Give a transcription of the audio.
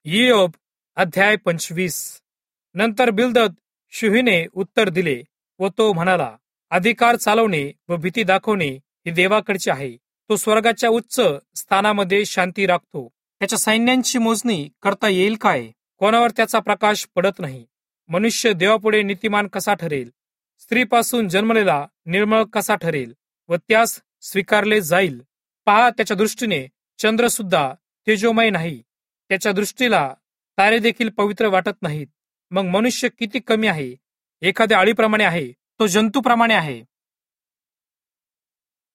इयोब अध्याय 25. नंतर बिल्दद शुहीने उत्तर दिले व तो म्हणाला, अधिकार चालवणे व भीती दाखवणे हे देवाकडचे आहे. तो स्वर्गाच्या उच्च स्थानामध्ये शांती राखतो. त्याच्या सैन्यांची मोजणी करता येईल काय? कोणावर त्याचा प्रकाश पडत नाही. मनुष्य देवापुढे नीतिमान कसा ठरेल? स्त्रीपासून जन्मलेला निर्मळ कसा ठरेल व त्यास स्वीकारले जाईल? पहा, त्याच्या दृष्टीने चंद्र सुद्धा तेजोमय नाही, त्याच्या दृष्टीला तारे देखील पवित्र वाटत नाहीत. मग मनुष्य किती कमी आहे! एखाद्या अळीप्रमाणे आहे, तो जंतूप्रमाणे आहे.